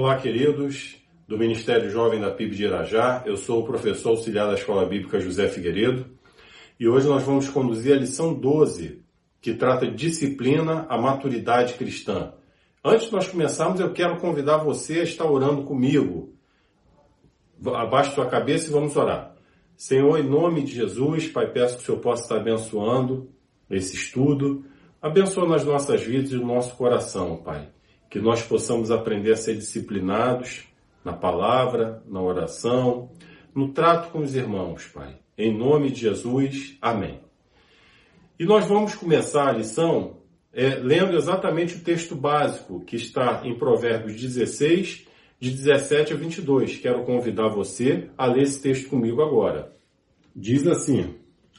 Olá, queridos do Ministério Jovem da PIB de Irajá. Eu sou o professor auxiliar da Escola Bíblica José Figueiredo e hoje nós vamos conduzir a lição 12, que trata de disciplina, a maturidade cristã. Antes de nós começarmos, eu quero convidar você a estar orando comigo. Abaixe sua cabeça e vamos orar. Senhor, em nome de Jesus, Pai, peço que o Senhor possa estar abençoando esse estudo, abençoa nas nossas vidas e no nosso coração, Pai. Que nós possamos aprender a ser disciplinados na palavra, na oração, no trato com os irmãos, Pai. Em nome de Jesus, amém. E nós vamos começar a lição lendo exatamente o texto básico que está em Provérbios 16, de 17 a 22. Quero convidar você a ler esse texto comigo agora. Diz assim: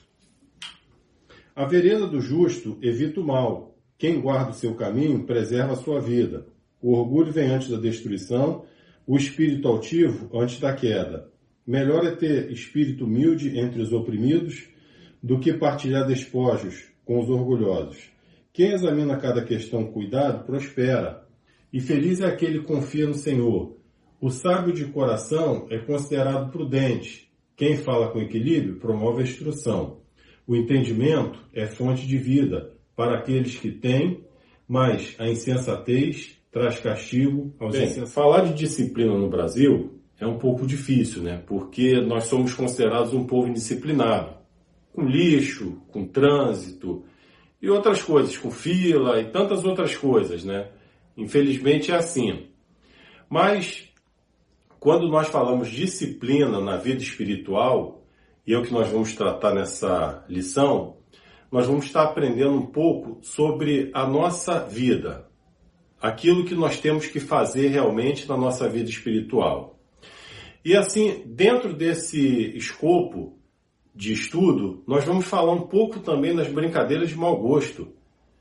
A vereda do justo evita o mal. Quem guarda o seu caminho preserva a sua vida. O orgulho vem antes da destruição, o espírito altivo antes da queda. Melhor é ter espírito humilde entre os oprimidos do que partilhar despojos com os orgulhosos. Quem examina cada questão com cuidado prospera, e feliz é aquele que confia no Senhor. O sábio de coração é considerado prudente. Quem fala com equilíbrio promove a instrução. O entendimento é fonte de vida para aqueles que têm, mas a insensatez traz castigo aos insensatos. Falar de disciplina no Brasil é um pouco difícil, né? Porque nós somos considerados um povo indisciplinado, com lixo, com trânsito e outras coisas, com fila e tantas outras coisas, né? Infelizmente é assim. Mas quando nós falamos disciplina na vida espiritual, e é o que nós vamos tratar nessa lição, nós vamos estar aprendendo um pouco sobre a nossa vida, aquilo que nós temos que fazer realmente na nossa vida espiritual. E assim, dentro desse escopo de estudo, nós vamos falar um pouco também das brincadeiras de mau gosto.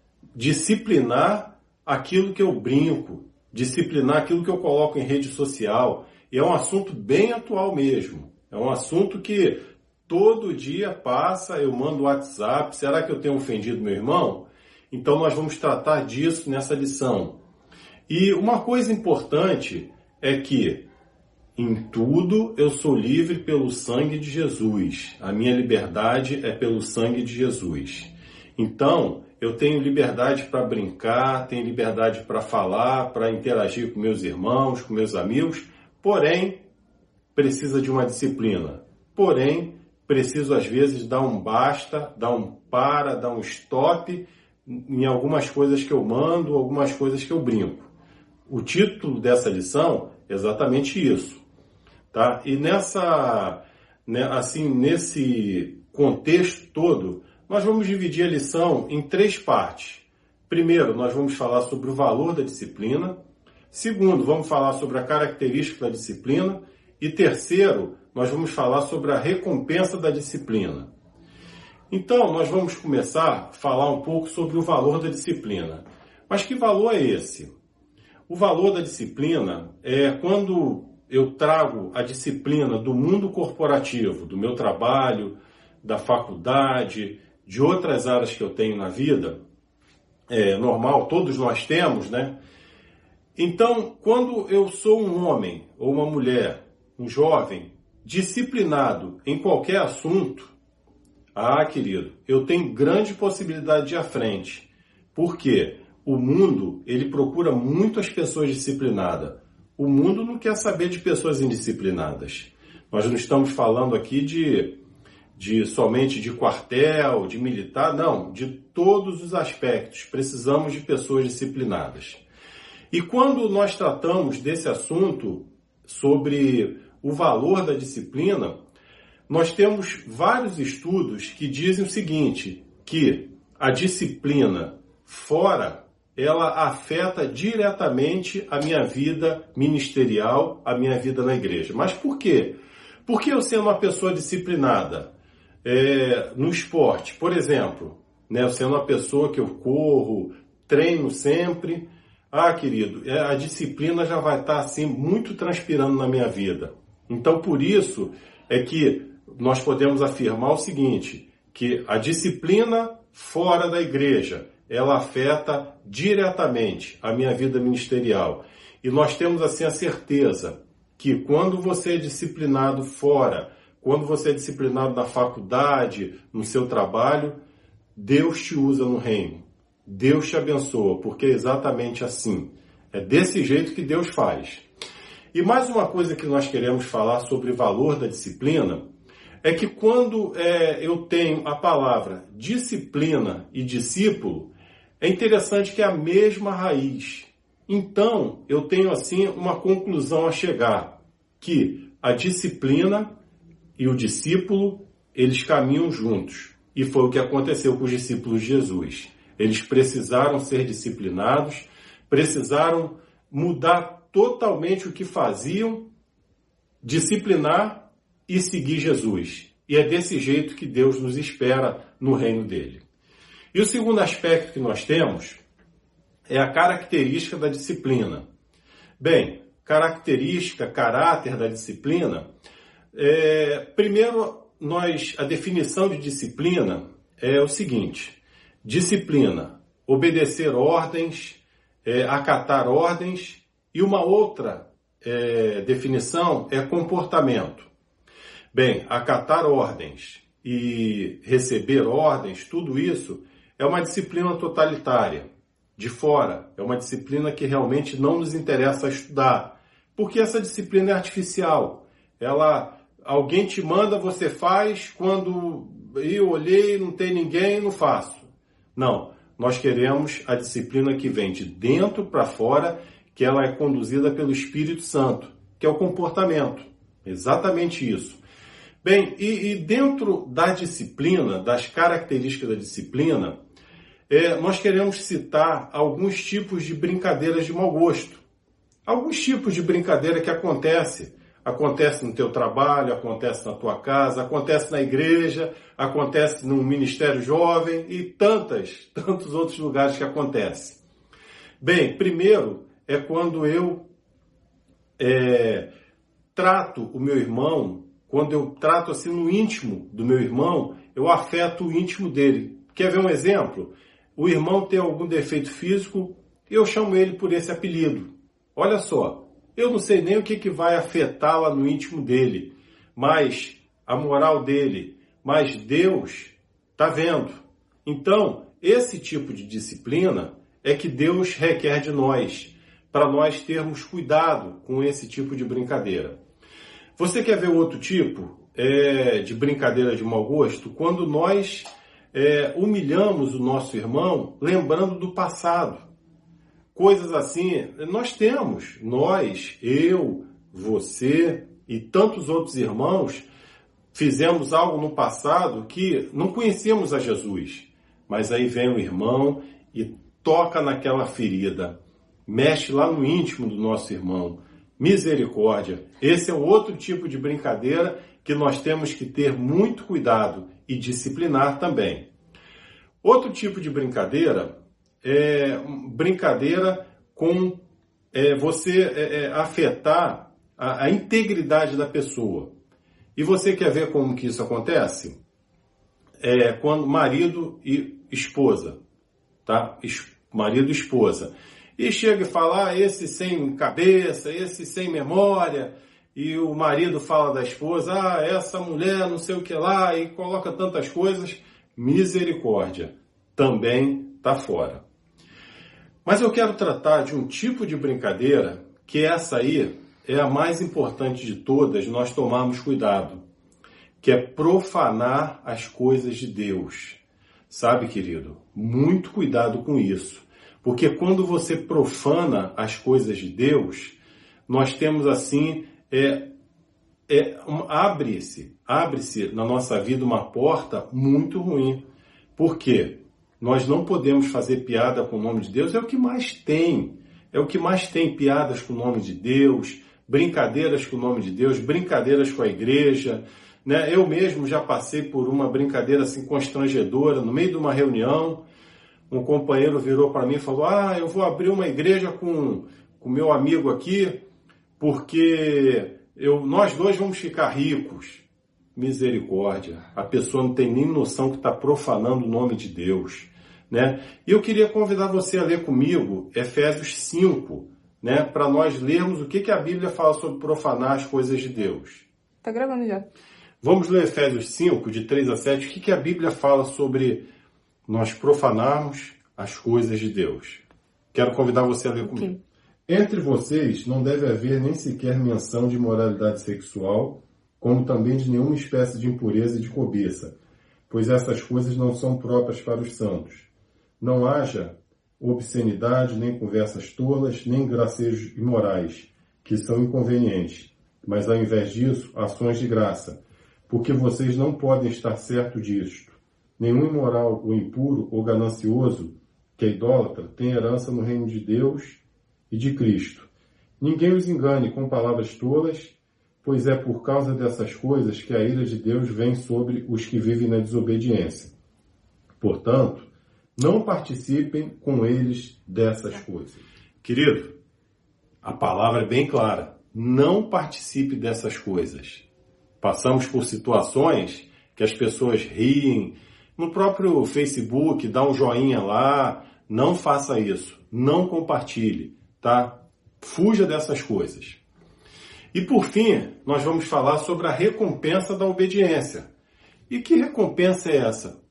Disciplinar aquilo que eu brinco, disciplinar aquilo que eu coloco em rede social. E é um assunto bem atual mesmo. É um assunto que todo dia passa, eu mando WhatsApp. Será que eu tenho ofendido meu irmão? Então nós vamos tratar disso nessa lição. E uma coisa importante é que em tudo eu sou livre pelo sangue de Jesus. A minha liberdade é pelo sangue de Jesus. Então, eu tenho liberdade para brincar, tenho liberdade para falar, para interagir com meus irmãos, com meus amigos, porém, precisa de uma disciplina. Porém, preciso às vezes dar um basta, dar um para, dar um stop em algumas coisas que eu mando, algumas coisas que eu brinco. O título dessa lição é exatamente isso. Tá? E nesse contexto todo, nós vamos dividir a lição em 3 partes. Primeiro, nós vamos falar sobre o valor da disciplina. Segundo, vamos falar sobre a característica da disciplina. E terceiro, nós vamos falar sobre a recompensa da disciplina. Então, nós vamos começar a falar um pouco sobre o valor da disciplina. Mas que valor é esse? O valor da disciplina é quando eu trago a disciplina do mundo corporativo, do meu trabalho, da faculdade, de outras áreas que eu tenho na vida. É normal, todos nós temos, né? Então, quando eu sou um homem ou uma mulher, um jovem, disciplinado em qualquer assunto, querido, eu tenho grande possibilidade de ir à frente. Por quê? O mundo, ele procura muito as pessoas disciplinadas. O mundo não quer saber de pessoas indisciplinadas. Nós não estamos falando aqui somente de quartel, de militar, não, de todos os aspectos. Precisamos de pessoas disciplinadas. E quando nós tratamos desse assunto, sobre o valor da disciplina, nós temos vários estudos que dizem o seguinte, que a disciplina fora, ela afeta diretamente a minha vida ministerial, a minha vida na igreja. Mas por quê? Porque eu sendo uma pessoa disciplinada no esporte, por exemplo, né, eu sendo uma pessoa que eu corro, treino sempre, querido, a disciplina já vai estar assim muito transpirando na minha vida. Então, por isso é que nós podemos afirmar o seguinte, que a disciplina fora da igreja, ela afeta diretamente a minha vida ministerial. E nós temos assim a certeza que quando você é disciplinado fora, quando você é disciplinado na faculdade, no seu trabalho, Deus te usa no reino. Deus te abençoa, porque é exatamente assim. É desse jeito que Deus faz. E mais uma coisa que nós queremos falar sobre o valor da disciplina é que quando eu tenho a palavra disciplina e discípulo, é interessante que é a mesma raiz. Então, eu tenho assim uma conclusão a chegar, que a disciplina e o discípulo, eles caminham juntos. E foi o que aconteceu com os discípulos de Jesus. Eles precisaram ser disciplinados, precisaram mudar totalmente o que faziam, disciplinar e seguir Jesus. E é desse jeito que Deus nos espera no reino dele. E o segundo aspecto que nós temos é a característica da disciplina. Bem, característica, caráter da disciplina. Primeiro, a definição de disciplina é o seguinte: disciplina, obedecer ordens, acatar ordens, e uma outra definição é comportamento. Bem, acatar ordens e receber ordens, tudo isso é uma disciplina totalitária, de fora, é uma disciplina que realmente não nos interessa estudar, porque essa disciplina é artificial. Alguém te manda, você faz, quando eu olhei, não tem ninguém, não faço. Não, nós queremos a disciplina que vem de dentro para fora, que ela é conduzida pelo Espírito Santo, que é o comportamento. Exatamente isso. Bem, e dentro da disciplina, das características da disciplina, nós queremos citar alguns tipos de brincadeiras de mau gosto. Alguns tipos de brincadeira que acontece no teu trabalho, acontece na tua casa, acontece na igreja, acontece no ministério jovem e tantos outros lugares que acontece. Bem, primeiro é quando eu trato o meu irmão, quando eu trato assim no íntimo do meu irmão, eu afeto o íntimo dele. Quer ver um exemplo? O irmão tem algum defeito físico, eu chamo ele por esse apelido. Olha só, eu não sei nem o que vai afetar lá no íntimo dele, mas a moral dele, mas Deus está vendo. Então, esse tipo de disciplina é que Deus requer de nós, para nós termos cuidado com esse tipo de brincadeira. Você quer ver outro tipo de brincadeira de mau gosto? Quando nós humilhamos o nosso irmão, lembrando do passado. Coisas assim, eu, você e tantos outros irmãos, fizemos algo no passado que não conhecíamos a Jesus. Mas aí vem o irmão e toca naquela ferida, mexe lá no íntimo do nosso irmão. Misericórdia. Esse é outro tipo de brincadeira que nós temos que ter muito cuidado e disciplinar também. Outro tipo de brincadeira é brincadeira com você afetar a integridade da pessoa. E você quer ver como que isso acontece? Quando marido e esposa, tá? Marido e esposa. E chega e fala, esse sem cabeça, esse sem memória, e o marido fala da esposa, essa mulher não sei o que lá, e coloca tantas coisas. Misericórdia, também está fora. Mas eu quero tratar de um tipo de brincadeira, que essa aí é a mais importante de todas, nós tomarmos cuidado, que é profanar as coisas de Deus. Sabe, querido? Muito cuidado com isso. Porque quando você profana as coisas de Deus, nós temos assim, abre-se na nossa vida uma porta muito ruim. Por quê? Nós não podemos fazer piada com o nome de Deus, é o que mais tem. É o que mais tem, piadas com o nome de Deus, brincadeiras com o nome de Deus, brincadeiras com a igreja. Né? Eu mesmo já passei por uma brincadeira assim constrangedora, no meio de uma reunião. Um companheiro virou para mim e falou, eu vou abrir uma igreja com meu amigo aqui, porque nós dois vamos ficar ricos. Misericórdia. A pessoa não tem nem noção que está profanando o nome de Deus. Né? E eu queria convidar você a ler comigo Efésios 5, né, para nós lermos o que a Bíblia fala sobre profanar as coisas de Deus. Tá gravando já. Vamos ler Efésios 5, de 3 a 7, o que a Bíblia fala sobre nós profanarmos as coisas de Deus. Quero convidar você a ler comigo. Entre vocês não deve haver nem sequer menção de imoralidade sexual, como também de nenhuma espécie de impureza e de cobiça, pois essas coisas não são próprias para os santos. Não haja obscenidade, nem conversas tolas, nem gracejos imorais, que são inconvenientes, mas ao invés disso, ações de graça, porque vocês não podem estar certos disto. Nenhum imoral ou impuro ou ganancioso, que é idólatra, tem herança no reino de Deus e de Cristo. Ninguém os engane com palavras tolas, pois é por causa dessas coisas que a ira de Deus vem sobre os que vivem na desobediência. Portanto, não participem com eles dessas coisas. Querido, a palavra é bem clara. Não participe dessas coisas. Passamos por situações que as pessoas riem. No próprio Facebook, dá um joinha lá. Não faça isso. Não compartilhe, tá? Fuja dessas coisas. E por fim, nós vamos falar sobre a recompensa da obediência. E que recompensa é essa?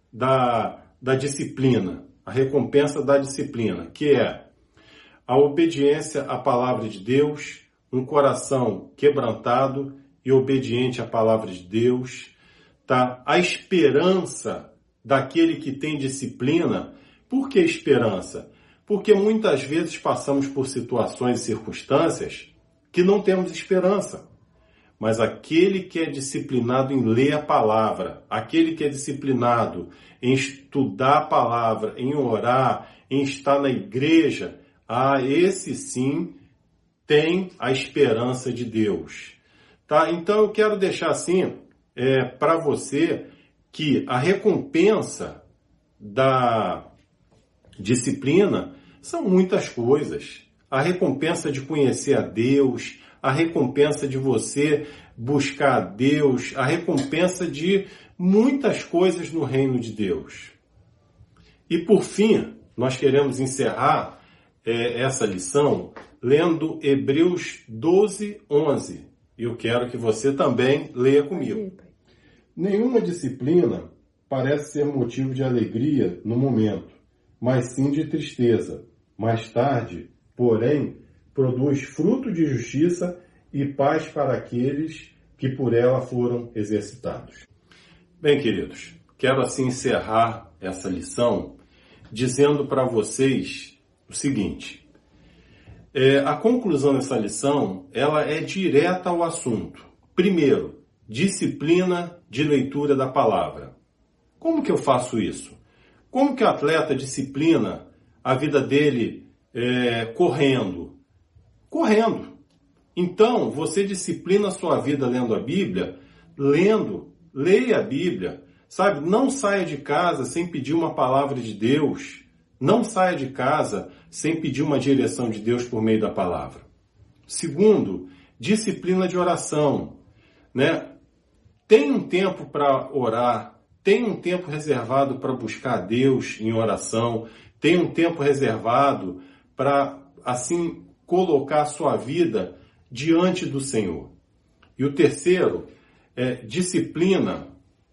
Da disciplina. A recompensa da disciplina, que é a obediência à palavra de Deus, um coração quebrantado e obediente à palavra de Deus, tá? A esperança daquele que tem disciplina. Por que esperança? Porque muitas vezes passamos por situações e circunstâncias que não temos esperança. Mas aquele que é disciplinado em ler a palavra, aquele que é disciplinado em estudar a palavra, em orar, em estar na igreja, esse sim tem a esperança de Deus. Tá? Então eu quero deixar assim para você que a recompensa da disciplina são muitas coisas. A recompensa de conhecer a Deus, a recompensa de você buscar a Deus, a recompensa de muitas coisas no reino de Deus. E por fim, nós queremos encerrar essa lição lendo Hebreus 12, 11. E eu quero que você também leia comigo. Nenhuma disciplina parece ser motivo de alegria no momento, mas sim de tristeza. Mais tarde, porém, produz fruto de justiça e paz para aqueles que por ela foram exercitados. Bem, queridos, quero assim encerrar essa lição dizendo para vocês o seguinte. A conclusão dessa lição, ela é direta ao assunto. Primeiro, disciplina de leitura da palavra. Como que eu faço isso? Como que o atleta disciplina a vida dele correndo? Correndo. Então, você disciplina a sua vida lendo a Bíblia, leia a Bíblia, sabe? Não saia de casa sem pedir uma palavra de Deus. Não saia de casa sem pedir uma direção de Deus por meio da palavra. Segundo, disciplina de oração, né? Tem um tempo para orar, tem um tempo reservado para buscar a Deus em oração, tem um tempo reservado para, assim, colocar a sua vida diante do Senhor. E o terceiro é disciplina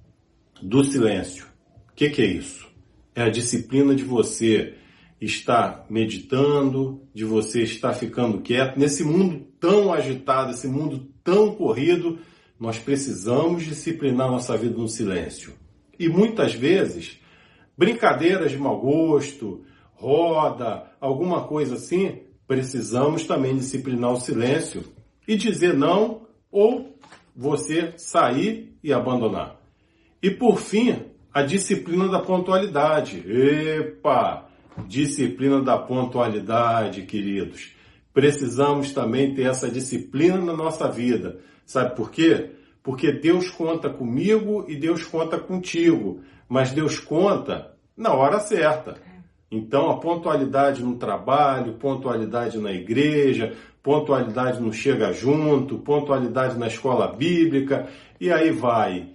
do silêncio. O que é isso? É a disciplina de você estar meditando, de você estar ficando quieto. Nesse mundo tão agitado, esse mundo tão corrido, nós precisamos disciplinar nossa vida no silêncio. E muitas vezes, brincadeiras de mau gosto, roda, alguma coisa assim, precisamos também disciplinar o silêncio e dizer não, ou você sair e abandonar. E por fim, a disciplina da pontualidade. Epa! Disciplina da pontualidade, queridos. Precisamos também ter essa disciplina na nossa vida. Sabe por quê? Porque Deus conta comigo e Deus conta contigo. Mas Deus conta na hora certa. Então, a pontualidade no trabalho, pontualidade na igreja, pontualidade no chega junto, pontualidade na escola bíblica, e aí vai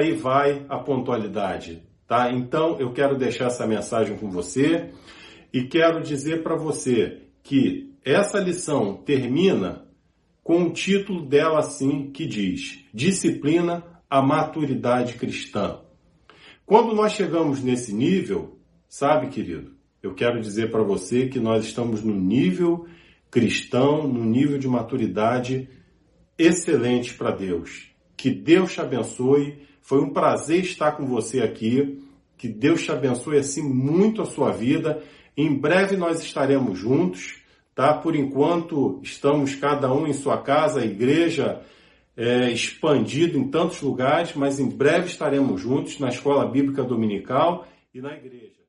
a pontualidade, tá? Então, eu quero deixar essa mensagem com você e quero dizer para você que essa lição termina com o título dela assim, que diz: Disciplina à maturidade cristã. Quando nós chegamos nesse nível, sabe, querido, eu quero dizer para você que nós estamos no nível cristão, no nível de maturidade excelente para Deus. Que Deus te abençoe. Foi um prazer estar com você aqui. Que Deus te abençoe assim muito a sua vida. Em breve nós estaremos juntos, tá? Por enquanto estamos cada um em sua casa, a igreja expandido em tantos lugares, mas em breve estaremos juntos na Escola Bíblica Dominical e na igreja.